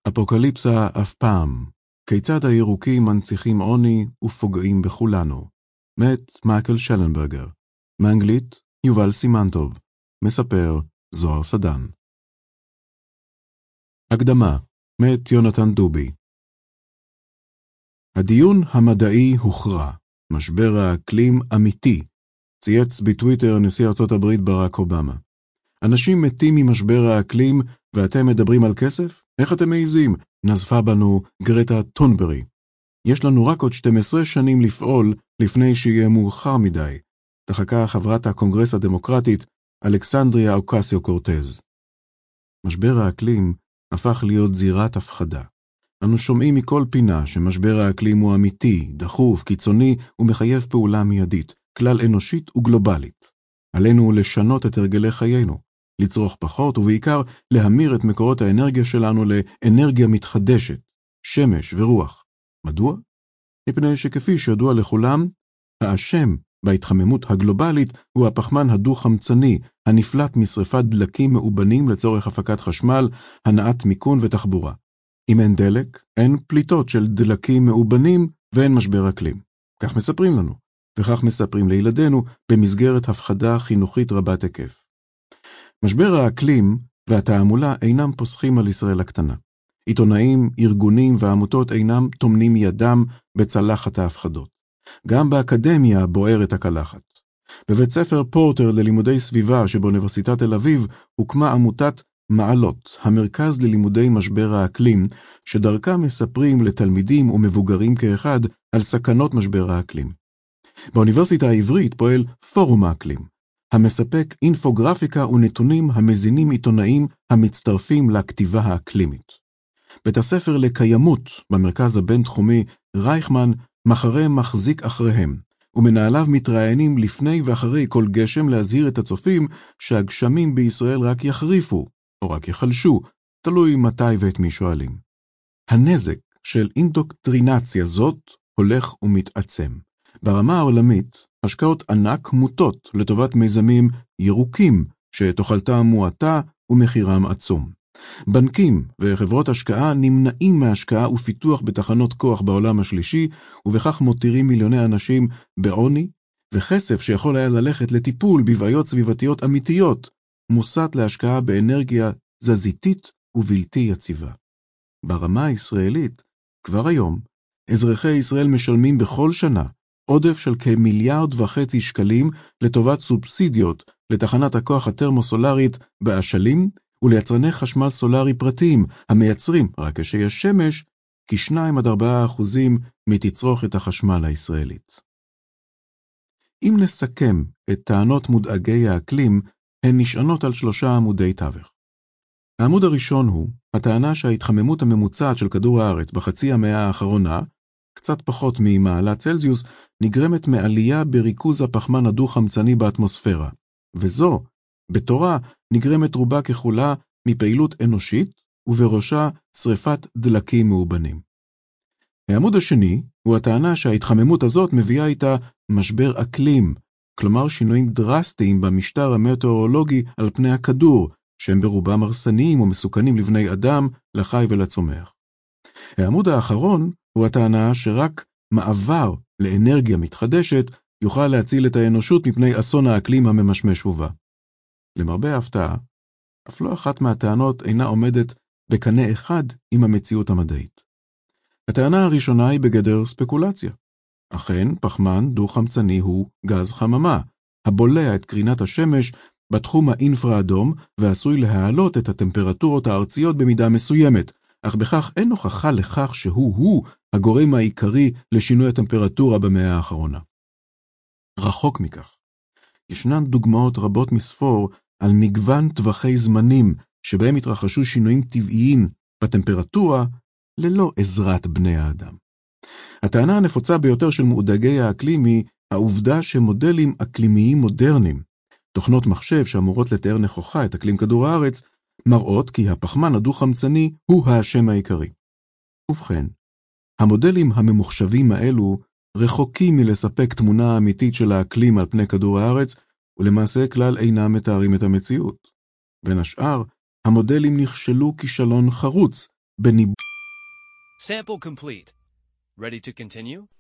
אפוקליפסה אף פעם. כיצד הירוקים מנציחים עוני ופוגעים בכולנו. מת מייקל שלנברגר. מאנגלית יובל סימנטוב. מספר זוהר סדן. הקדמה. מת יונתן דובי. הדיון המדעי הוכרע. משבר האקלים אמיתי. צייץ בטוויטר נשיא ארצות הברית ברק אובמה. אנשים מתים ממשבר האקלים ואתם מדברים על כסף? איך אתם מעיזים? נזפה בנו גרטה טונברי. יש לנו רק עוד 12 שנים לפעול לפני שיהיה מאוחר מדי. תחכה חברת הקונגרס הדמוקרטית אלכסנדריה אוקסיו קורטז. משבר האקלים הפך להיות זירת הפחדה. אנו שומעים מכל פינה שמשבר האקלים הוא אמיתי, דחוף, קיצוני ומחייב פעולה מיידית, כלל אנושית וגלובלית. עלינו לשנות את הרגלי חיינו, לצרוך פחות ובעיקר להמיר את מקורות האנרגיה שלנו לאנרגיה מתחדשת, שמש ורוח. מדוע? מפני שכפי שידוע לכולם, האשם בהתחממות הגלובלית הוא הפחמן הדו-חמצני, הנפלט משריפת דלקים מאובנים לצורך הפקת חשמל, הנעת מיכון ותחבורה. אם אין דלק, אין פליטות של דלקים מאובנים ואין משבר אקלים. כך מספרים לנו, וכך מספרים לילדינו במסגרת הפחדה חינוכית רבת היקף. משבר האקלים והתעמולה אינם פוסחים על ישראל הקטנה. עיתונאים, ארגונים ועמותות אינם טומנים ידם בצלחת ההפחדות. גם באקדמיה בוערת הקלחת. בבית ספר פורטר ללימודי סביבה שבאוניברסיטת תל אביב הוקמה עמותת מעלות, המרכז ללימודי משבר האקלים, שדרכה מספרים לתלמידים ומבוגרים כאחד על סכנות משבר האקלים. באוניברסיטה העברית פועל פורום האקלים, המספק אינפוגרפיקה ונתונים המזינים עיתונאים המצטרפים לכתיבה האקלימית. בית הספר לקיימות במרכז הבינתחומי רייכמן מחזיק אחריהם, ומנהליו מתראיינים לפני ואחרי כל גשם להזהיר את הצופים שהגשמים בישראל רק יחריפו, או רק יחלשו, תלוי מתי ואת מי שואלים. הנזק של אינדוקטרינציה זאת הולך ומתעצם. ברמה העולמית, השקעות ענק מוטות לטובת מיזמים ירוקים, שתוחלתם מועטה ומחירם עצום. בנקים וחברות השקעה נמנעים מהשקעה ופיתוח בתחנות כוח בעולם השלישי, ובכך מותירים מיליוני אנשים בעוני, וכסף שיכול היה ללכת לטיפול בבעיות סביבתיות אמיתיות, מוסט להשקעה באנרגיה זזיתית ובלתי יציבה. ברמה הישראלית, כבר היום, אזרחי ישראל משלמים בכל שנה עודף של כ1.5 מיליארד שקלים לטובת סובסידיות לתחנת הכוח הטרמוסולרית באשלים, וליצרני חשמל סולרי פרטיים, המייצרים, רק כשיש שמש, כ2-4% מתצרוכת החשמל הישראלית. אם נסכם את טענות מודאגי האקלים, הן נשענות על 3 עמודי תווך. העמוד הראשון הוא הטענה שההתחממות הממוצעת של כדור הארץ בחצי המאה האחרונה, קצת פחות ממעלת צלזיוס, נגרמת מעלייה בריכוז הפחמן הדו-חמצני באטמוספירה, וזו, בתורה, נגרמת רובה ככולה מפעילות אנושית, ובראשה שריפת דלקים מאובנים. העמוד השני הוא הטענה שההתחממות הזאת מביאה איתה משבר אקלים, כלומר שינויים דרסטיים במשטר המטאורולוגי על פני הכדור, שהם ברובם הרסניים ומסוכנים לבני אדם, לחי ולצומח. העמוד האחרון הוא הטענה שרק מעבר לאנרגיה מתחדשת יוכל להציל את האנושות מפני אסון האקלים הממשמש ובא. למרבה ההפתעה, אף לא אחת מהטענות אינה עומדת בקנה אחד עם המציאות המדעית. הטענה הראשונה היא בגדר ספקולציה. אכן, פחמן דו-חמצני הוא גז חממה, הבולע את קרינת השמש בתחום האינפרה-אדום ועשוי להעלות את הטמפרטורות הארציות במידה מסוימת, אך בכך אין הוכחה לכך שהוא הגורם העיקרי לשינוי הטמפרטורה במאה האחרונה. רחוק מכך. ישנן דוגמאות רבות מספור על מגוון טווחי זמנים שבהם התרחשו שינויים טבעיים בטמפרטורה ללא עזרת בני האדם. הטענה הנפוצה ביותר של מודאגי האקלים היא העובדה שמודלים אקלימיים מודרניים, תוכנות מחשב שאמורות לתאר נכוחה את אקלים כדור הארץ, מראות כי הפחמן הדו-חמצני הוא האשם העיקרי. ובכן, המודלים הממוחשבים האלו רחוקים מלספק תמונה אמיתית של האקלים על פני כדור הארץ, ולמעשה כלל אינם מתארים את המציאות. בין השאר, המודלים נכשלו כישלון חרוץ בניבול. Sample complete. Ready to continue?